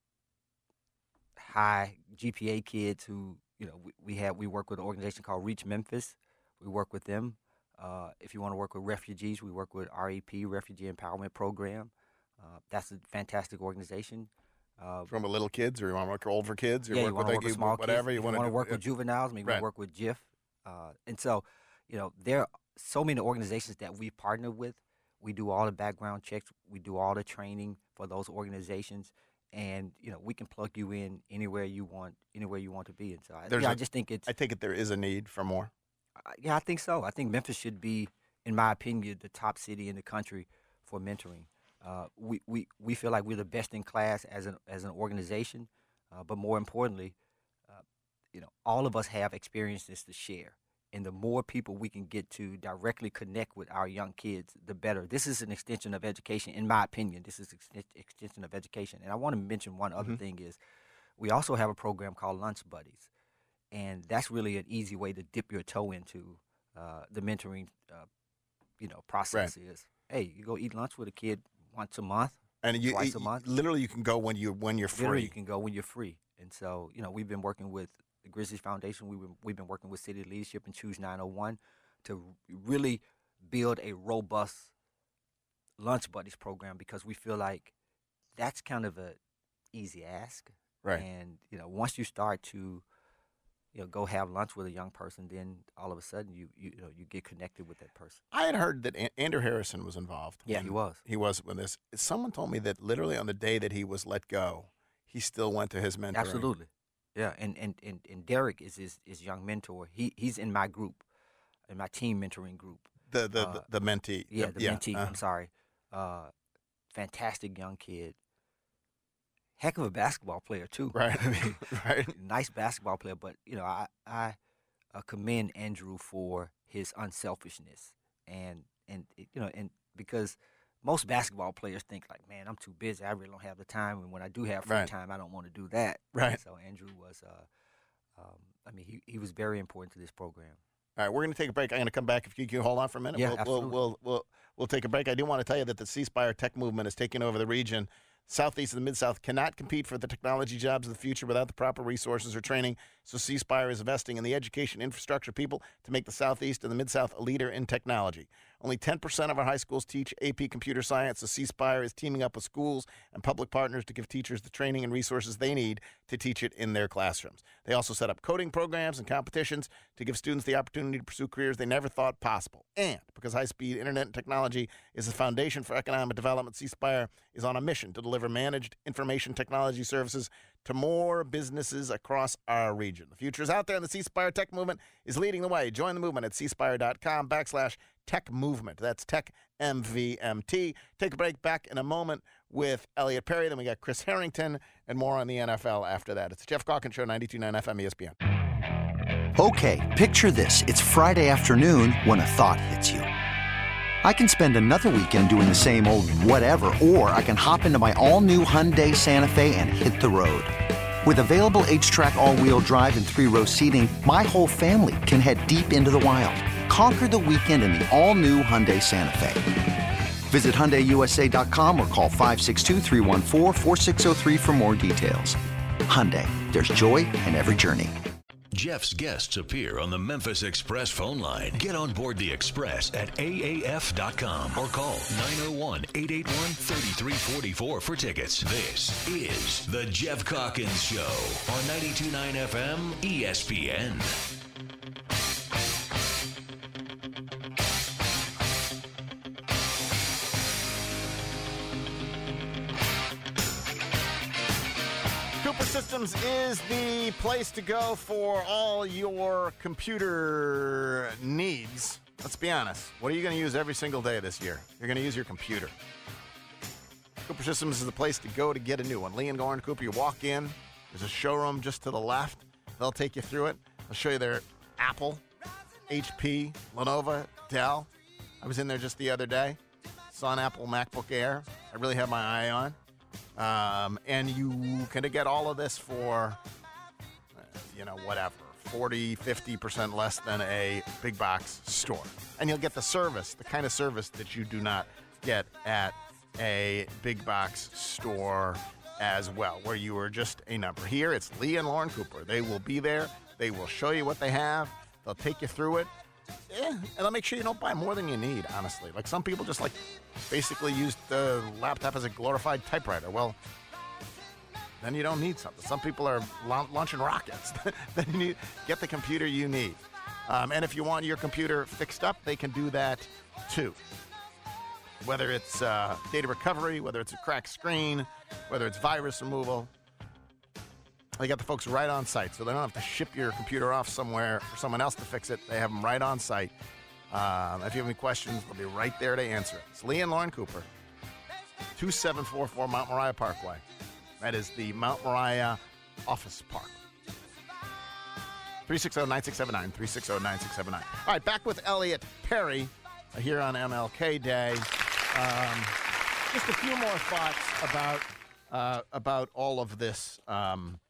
high G P A kids who, you know, we, we have we work with an organization called Reach Memphis. We work with them. Uh, if you want to work with refugees, we work with R E P, Refugee Empowerment Program. Uh, that's a fantastic organization. Uh, From the little kids, or you want to work with older kids, or yeah, work you want with, to work like, with small whatever kids. you If want you want to do. work with juveniles, maybe Right. we work with J I F. Uh, and so, you know, there are so many organizations that we partner with. We do all the background checks. We do all the training for those organizations, and you know, we can plug you in anywhere you want, anywhere you want to be. And so, I, There's yeah, a- I just think it's. I take it there is a need for more. Uh, yeah, I think so. I think Memphis should be, in my opinion, the top city in the country for mentoring. Uh, we, we, we feel like we're the best in class as an as an organization, uh, but more importantly, uh, you know, all of us have experiences to share, and the more people we can get to directly connect with our young kids, the better. This is an extension of education, in my opinion. This is an extension of education, and I want to mention one other Mhm. thing is, we also have a program called Lunch Buddies, and that's really an easy way to dip your toe into uh, the mentoring, uh, you know, process. Is hey, you go eat lunch with a kid once a month, And you, twice you- a month. literally, you can go when you when you're Literally, free. you can go when you're free. And so, you know, we've been working with the Grizzlies Foundation. We were, we've been working with City Leadership and Choose nine oh one to really build a robust Lunch Buddies program, because we feel like that's kind of a easy ask. Right. And, you know, once you start to, you know, go have lunch with a young person, then all of a sudden you, you, you know, you get connected with that person. I had heard that An- Andrew Harrison was involved. Yeah, when he was. He was with this. Someone told me that literally on the day that he was let go, he still went to his mentoring. Absolutely. Yeah, and and, and, and Derek is his, his young mentor. He he's in my group, in my team mentoring group. The the, Uh, the, the mentee. Yeah, the mentee. uh, I'm sorry. Uh, fantastic young kid. Heck of a basketball player too. Right. I mean, Right. nice basketball player, but you know, I I uh, commend Andrew for his unselfishness, and and it- you know, and because most basketball players think like, man, I'm too busy. I really don't have the time, and when I do have free Right. time, I don't want to do that. Right. So Andrew was, uh, um, I mean, he he was very important to this program. All right, we're going to take a break. I'm going to come back. If you can hold on for a minute, Yeah, we'll, we'll, absolutely. we'll, we'll, we'll take a break. I do want to tell you that the C Spire Tech Movement is taking over the region. Southeast and the Mid-South cannot compete for the technology jobs of the future without the proper resources or training. So C Spire is investing in the education infrastructure people to make the Southeast and the Mid-South a leader in technology. Only ten percent of our high schools teach A P computer science, so C Spire is teaming up with schools and public partners to give teachers the training and resources they need to teach it in their classrooms. They also set up coding programs and competitions to give students the opportunity to pursue careers they never thought possible. And because high-speed internet and technology is the foundation for economic development, C Spire is on a mission to deliver managed information technology services to more businesses across our region. The future is out there, and the C Spire Tech Movement is leading the way. Join the movement at cspire.com backslash tech movement. That's tech M V M T. Take a break. Back in a moment with Elliot Perry. Then we got Chris Harrington and more on the N F L after that. It's the Jeff Calkins Show, ninety-two point nine F M E S P N. Okay, picture this. It's Friday afternoon when a thought hits you. I can spend another weekend doing the same old whatever, or I can hop into my all-new Hyundai Santa Fe and hit the road. With available H-Track all-wheel drive and three-row seating, my whole family can head deep into the wild. Conquer the weekend in the all-new Hyundai Santa Fe. Visit Hyundai U S A dot com or call five six two, three one four, four six zero three for more details. Hyundai, there's joy in every journey. Jeff's guests appear on the Memphis Express phone line. Get on board the Express at A A F dot com or call nine oh one, eight eight one, three three four four for tickets. This is the Jeff Calkins Show on ninety-two point nine F M E S P N. Systems is the place to go for all your computer needs. Let's be honest. What are you going to use every single day this year? You're going to use your computer. Cooper Systems is the place to go to get a new one. Lee and Lauren Cooper, you walk in. There's a showroom just to the left. They'll take you through it. They'll show you their Apple, H P, Lenovo, Dell. I was in there just the other day. Saw an Apple MacBook Air. I really have my eye on. Um, and you can get all of this for, uh, you know, whatever, forty, fifty percent less than a big box store. And you'll get the service, the kind of service that you do not get at a big box store as well, where you are just a number. Here, it's Lee and Lauren Cooper. They will be there. They will show you what they have. They'll take you through it. Yeah, and they'll make sure you don't buy more than you need, honestly. Like some people just like basically use the laptop as a glorified typewriter. Well, then you don't need something. Some people are la- launching rockets. Then you need, get the computer you need. Um, and if you want your computer fixed up, they can do that too. Whether it's uh, data recovery, whether it's a cracked screen, whether it's virus removal. They got the folks right on site, so they don't have to ship your computer off somewhere for someone else to fix it. They have them right on site. Um, if you have any questions, they'll be right there to answer it. It's Lee and Lauren Cooper, two seven four four Mount Moriah Parkway. That is the Mount Moriah Office Park. three six zero, nine six seven nine, three six zero, nine six seven nine. All right, back with Elliot Perry uh, here on M L K Day. Um, just a few more thoughts about uh, about all of this. Um,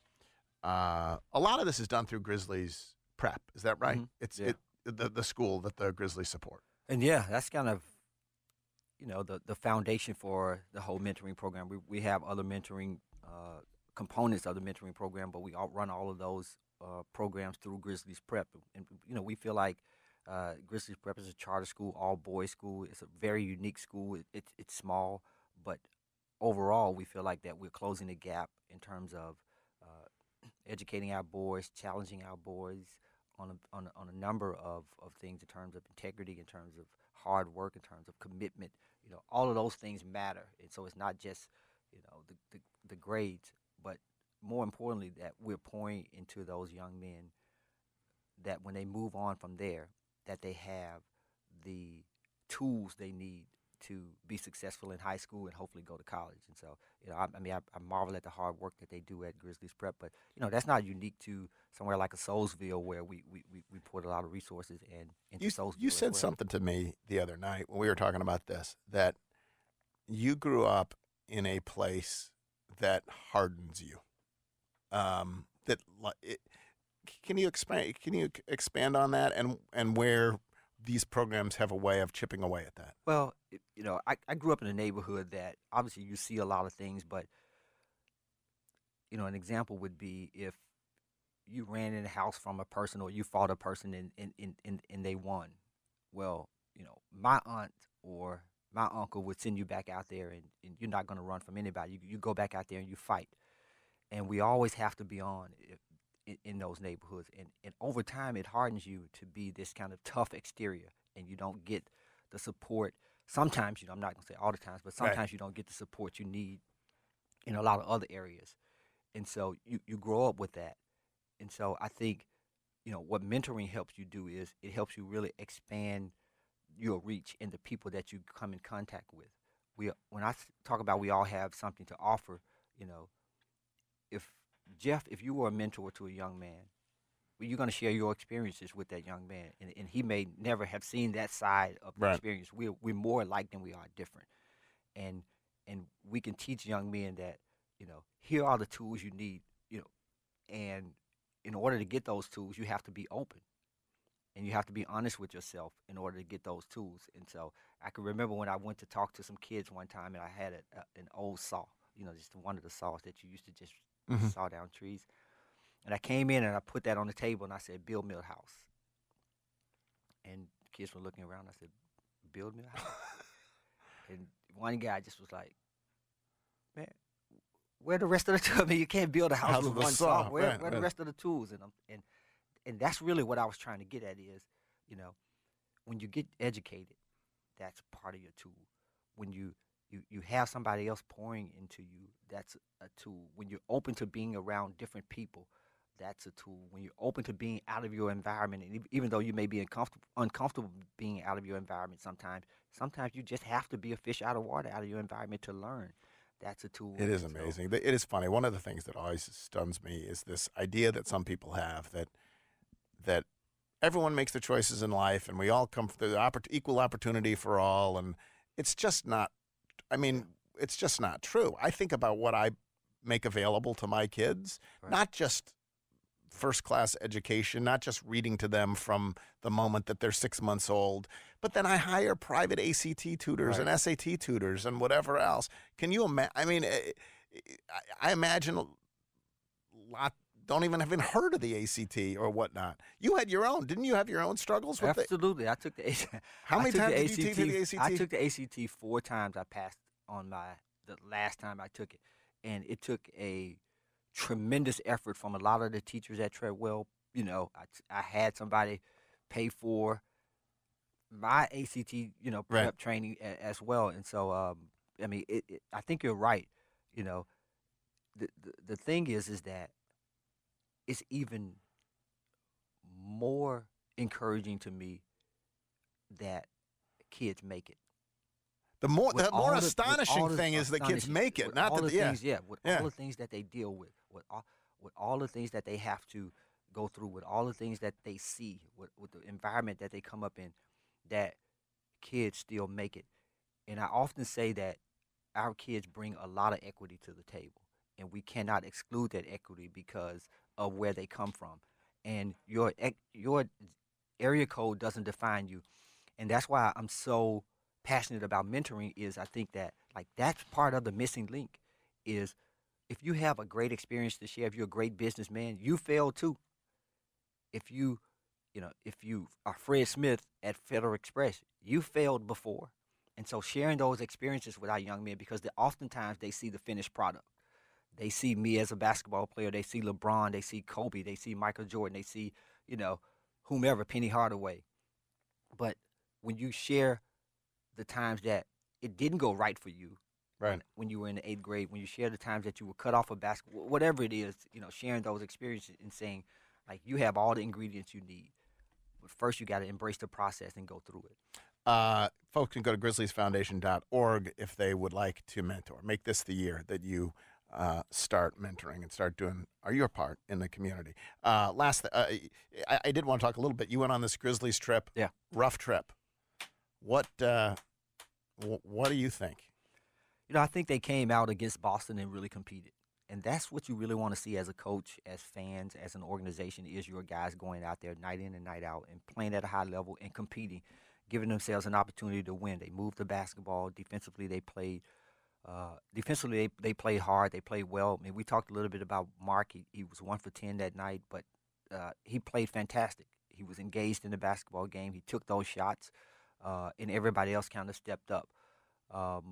uh, a lot of this is done through Grizzlies Prep. Is that right? Mm-hmm. It's yeah. it the the school that the Grizzlies support. And yeah, that's kind of, you know, the the foundation for the whole mentoring program. We we have other mentoring uh, components of the mentoring program, but we all run all of those uh, programs through Grizzlies Prep. And you know, we feel like uh, Grizzlies Prep is a charter school, all boys school. It's a very unique school. It, it, it's small, but overall, we feel like that we're closing the gap in terms of uh, educating our boys, challenging our boys on a, on a, on a number of, of things in terms of integrity, in terms of hard work, in terms of commitment. You know, all of those things matter. And so it's not just, you know, the, the, the grades, but more importantly that we're pouring into those young men that when they move on from there, that they have the tools they need to be successful in high school and hopefully go to college. And so, you know, I, I mean, I, I marvel at the hard work that they do at Grizzlies Prep, but, you know, that's not unique to somewhere like a Soulsville where we, we, we, we put a lot of resources in, into You, Soulsville. you said as well. something to me the other night when we were talking about this, that you grew up in a place that hardens you. Um, that it, can you expand? Can you expand on that, and and where these programs have a way of chipping away at that? Well, it, you know, I, I grew up in a neighborhood that obviously you see a lot of things, but you know, an example would be if you ran in a house from a person or you fought a person and and, and, and, and they won. Well, you know, my aunt or my uncle would send you back out there, and, and you're not going to run from anybody. You you go back out there and you fight. And we always have to be on in, in those neighborhoods. And, and over time, it hardens you to be this kind of tough exterior, and you don't get the support. Sometimes, you know, I'm not going to say all the times, but sometimes right. you don't get the support you need in a lot of other areas. And so you, you grow up with that. And so I think, you know, what mentoring helps you do is it helps you really expand your reach and the people that you come in contact with. We, when I talk about we all have something to offer, you know, if Jeff, if you were a mentor to a young man, well, you're going to share your experiences with that young man, and, and he may never have seen that side of the right. experience. We're we're more alike than we are different, and and we can teach young men that, you know, here are the tools you need, you know, and in order to get those tools, you have to be open, and you have to be honest with yourself in order to get those tools. And so I can remember when I went to talk to some kids one time, and I had a, a, an old saw, you know, just one of the saws that you used to just Mm-hmm. saw down trees. And I came in and I put that on the table and I said, build Millhouse. And the kids were looking around. I said, build Millhouse? And one guy just was like, man, where the rest of the tools? I mean, you can't build a house, house with one saw. saw. Where, right, where right. the rest of the tools? And, and and that's really what I was trying to get at is, you know, when you get educated, that's part of your tool. When you you you have somebody else pouring into you. That's a tool. When you're open to being around different people, that's a tool. When you're open to being out of your environment, and even though you may be uncomfortable, uncomfortable being out of your environment sometimes, sometimes you just have to be a fish out of water, out of your environment to learn. That's a tool. It is So, amazing. It is funny. One of the things that always stuns me is this idea that some people have that that everyone makes their choices in life, and we all come for the oppor- equal opportunity for all, and it's just not. I mean, it's just not true. I think about what I make available to my kids, Right. not just first-class education, not just reading to them from the moment that they're six months old, but then I hire private A C T tutors Right. and S A T tutors and whatever else. Can you imagine? I mean, eh, I, I imagine a lot don't even have even heard of the A C T or whatnot. You had your own, didn't you? Have your own struggles with it? Absolutely. I took the A C T. How I many took times the did you take the A C T? I took the A C T four times. I passed on my the last time I took it, and it took a tremendous effort from a lot of the teachers at Treadwell. You know, I, I had somebody pay for my A C T, you know, prep Right. training a, as well, and so um, I mean, it, it, I think you're right. You know, the, the the thing is, is that it's even more encouraging to me that kids make it. The more, With the all more the- with astonishing all the thing is that kids astonishing- make it, with not all that the yeah. things, yeah, with Yeah. all the things that they deal with, with all, with all the things that they have to go through, with all the things that they see, with, with the environment that they come up in, that kids still make it. And I often say that our kids bring a lot of equity to the table, and we cannot exclude that equity because of where they come from. And your ec- your area code doesn't define you, and that's why I'm so passionate about mentoring. Is I think that like that's part of the missing link. Is if you have a great experience to share, if you're a great businessman, you fail too. If you, you know, if you are Fred Smith at Federal Express, you failed before. And so sharing those experiences with our young men, because they, oftentimes they see the finished product. They see me as a basketball player. They see LeBron. They see Kobe. They see Michael Jordan. They see, you know, whomever, Penny Hardaway. But when you share the times that it didn't go right for you, Right. when you were in the eighth grade, when you share the times that you were cut off of basketball, whatever it is, you know, sharing those experiences and saying, like, you have all the ingredients you need. But first, you got to embrace the process and go through it. Uh, folks can go to grizzlies foundation dot org if they would like to mentor. Make this the year that you uh, start mentoring and start doing or your part in the community. Uh, last, th- uh, I, I did want to talk a little bit. You went on this Grizzlies trip. Yeah. Rough trip. What uh, w- What do you think? You know, I think they came out against Boston and really competed. And that's what you really want to see as a coach, as fans, as an organization, is your guys going out there night in and night out and playing at a high level and competing, giving themselves an opportunity to win. They moved the basketball. Defensively, they played uh, defensively they, they played hard. They played well. I mean, we talked a little bit about Mark. He, he was one for ten that night, but uh, he played fantastic. He was engaged in the basketball game. He took those shots, uh, and everybody else kind of stepped up. Um,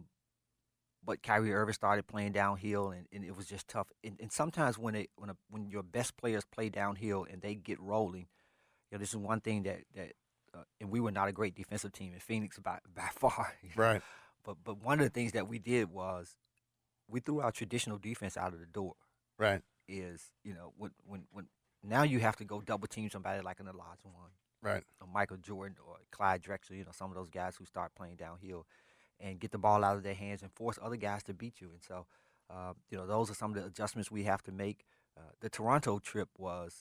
But Kyrie Irving started playing downhill, and, and it was just tough. And, and sometimes when they, when a, when your best players play downhill and they get rolling, you know, this is one thing that that, uh, and we were not a great defensive team in Phoenix by by far. you know. Right. But but one of the things that we did was we threw our traditional defense out of the door. Right. Is you know when when when now you have to go double team somebody like an Olajuwon, Right. or Michael Jordan, or Clyde Drexler. You know, some of those guys who start playing downhill and get the ball out of their hands and force other guys to beat you. And so, uh, you know, those are some of the adjustments we have to make. Uh, the Toronto trip was,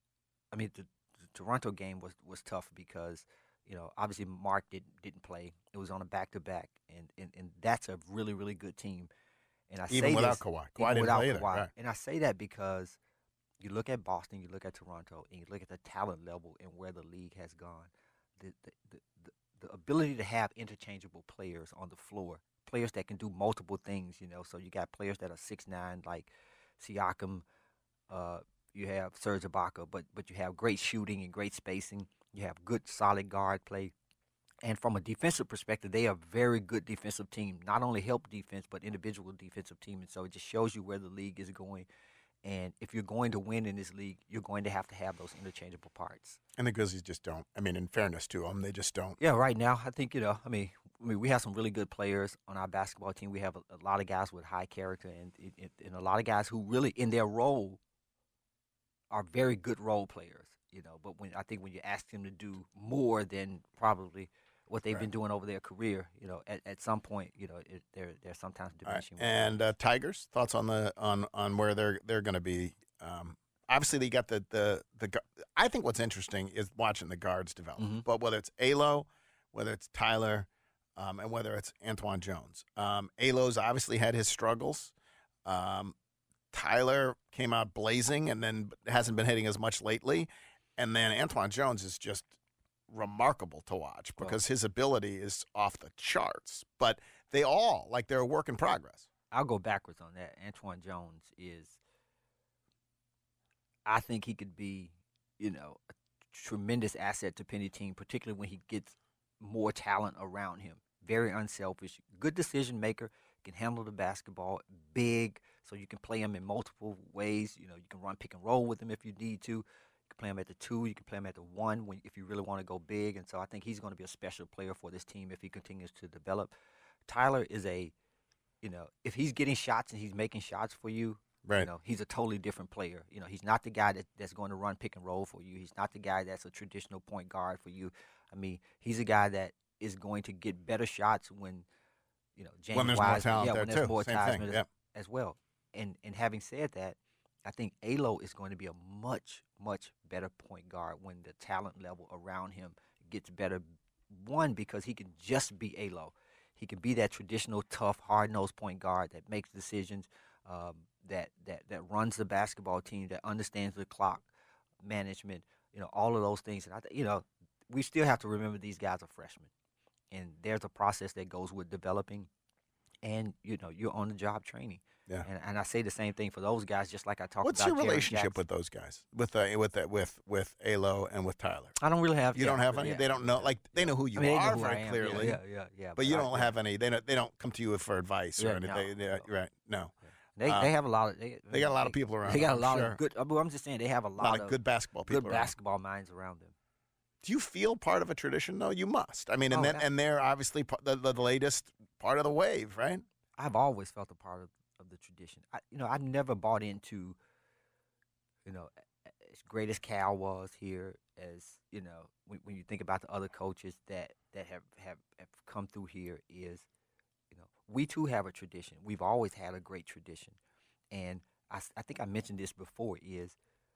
I mean, the, the Toronto game was, was tough because, you know, obviously Mark didn't didn't play. It was on a back-to-back, and, and, and that's a really, really good team. And I Even say without this, Kawhi. Kawhi even didn't without play either, Kawhi. right. And I say that because you look at Boston, you look at Toronto, and you look at the talent level and where the league has gone. The the the, the The ability to have interchangeable players on the floor, players that can do multiple things, you know. So you got players that are six nine like Siakam. Uh, you have Serge Ibaka, but but you have great shooting and great spacing. You have good solid guard play. And from a defensive perspective, they are a very good defensive team. Not only help defense, but individual defensive team. And so it just shows you where the league is going. And if you're going to win in this league, you're going to have to have those interchangeable parts. And the Grizzlies just don't. I mean, in fairness to them, they just don't. Yeah, right now, I think, you know, I mean, I mean, we have some really good players on our basketball team. We have a, a lot of guys with high character and, and and a lot of guys who really, in their role, are very good role players. You know, but when I think when you ask them to do more than probably what they've Right. been doing over their career, you know, at, at some point, you know, it, they're they're sometimes All right. diminishing. And uh, Tigers, thoughts on the on on where they're they're going to be? Um, obviously, they got the the the. gu- I think what's interesting is watching the guards develop. Mhm. But whether it's Alo, whether it's Tyler, um, and whether it's Antoine Jones, um, Alo's obviously had his struggles. Um, Tyler came out blazing and then hasn't been hitting as much lately. And then Antoine Jones is just remarkable to watch because his ability is off the charts. But they all, like, they're a work in progress. I'll go backwards on that. Antoine Jones is, I think he could be, you know, a tremendous asset to Penny team, particularly when he gets more talent around him. Very unselfish, good decision maker, can handle the basketball, big, so you can play him in multiple ways. You know, you can run pick and roll with him if you need to. You can play him at the two, you can play him at the one when if you really want to go big. And so I think he's going to be a special player for this team if he continues to develop. Tyler is a, you know, if he's getting shots and he's making shots for you, Right. you know, he's a totally different player. You know, he's not the guy that, that's going to run pick and roll for you. He's not the guy that's a traditional point guard for you. I mean, he's a guy that is going to get better shots when, you know, James When there's more Wiseman, talent yeah, there, when there's too. more Same talent thing, as, yep. as well. And and having said that, I think Alo is going to be a much, much better point guard when the talent level around him gets better. One, because he can just be Alo. He can be that traditional, tough, hard-nosed point guard that makes decisions, um, that, that, that runs the basketball team, that understands the clock management, you know, all of those things. And, I th- you know, we still have to remember these guys are freshmen. And there's a process that goes with developing, and, you know, you're on-the-job training. Yeah. And, and I say the same thing for those guys, just like I talked What's about your Jaren relationship Jackson. with those guys, with uh, with uh, with with Alo and with Tyler? I don't really have. You yeah, don't have any. yeah. They don't know. Like they know who you I mean, they know are who I very am. clearly. Yeah, yeah, yeah. yeah. But you I- don't yeah. have any. They don't. They don't come to you for advice or Yeah, anything. no, They, they, no. you're right. No. They Uh, they have a lot of they, they got a lot of they- people around They got them, a lot sure. of good. Well, I'm just saying they have a lot, A lot of good basketball people good around. basketball minds around them. Do you feel part of a tradition though? You must. I mean, and Oh, then yeah. and they're obviously pa- the, the the latest part of the wave, right? I've always felt a part of, of the tradition. I, you know, I never bought into, you know, a- as great as Cal was here, as you know, when, when you think about the other coaches that that have, have have come through here, is, you know, we too have a tradition. We've always had a great tradition, and I, s- I think I mentioned this before. Is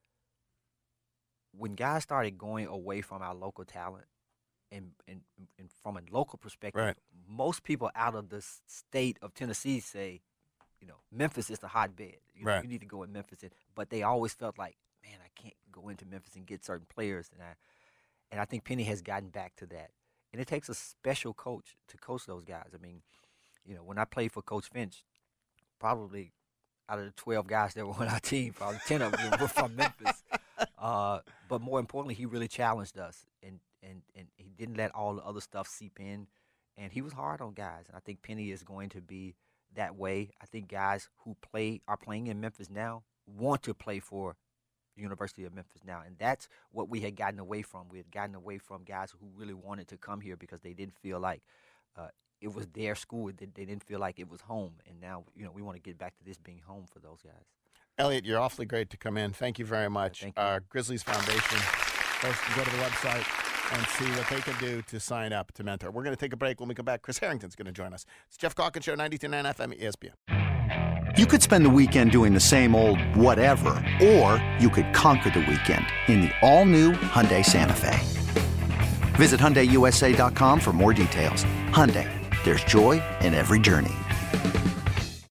when guys started going away from our local talent, and and, and from a local perspective, Right. most people out of the s- state of Tennessee say, you know, Memphis is the hotbed. You, know, Right. you need to go in Memphis, and, but they always felt like, man, I can't go into Memphis and get certain players, and I and I think Penny has gotten back to that. And it takes a special coach to coach those guys. I mean, you know, when I played for Coach Finch, probably out of the twelve guys that were on our team, probably ten of them were from Memphis. Uh, but more importantly, he really challenged us, and, and, and he didn't let all the other stuff seep in. And he was hard on guys. And I think Penny is going to be that way. I think guys who play are playing in Memphis now want to play for the University of Memphis now. And that's what we had gotten away from. We had gotten away from guys who really wanted to come here because they didn't feel like uh, it was their school. They, they didn't feel like it was home. And now, you know, we want to get back to this being home for those guys. Elliot, you're awfully great to come in. Thank you very much. thank you. Uh, Grizzlies Foundation. Folks can go to the website and see what they can do to sign up to mentor. We're going to take a break. When we come back, Chris Harrington's going to join us. It's Jeff Calkins Show, ninety-two point nine F M E S P N. You could spend the weekend doing the same old whatever, or you could conquer the weekend in the all-new Hyundai Santa Fe. Visit Hyundai U S A dot com for more details. Hyundai, there's joy in every journey.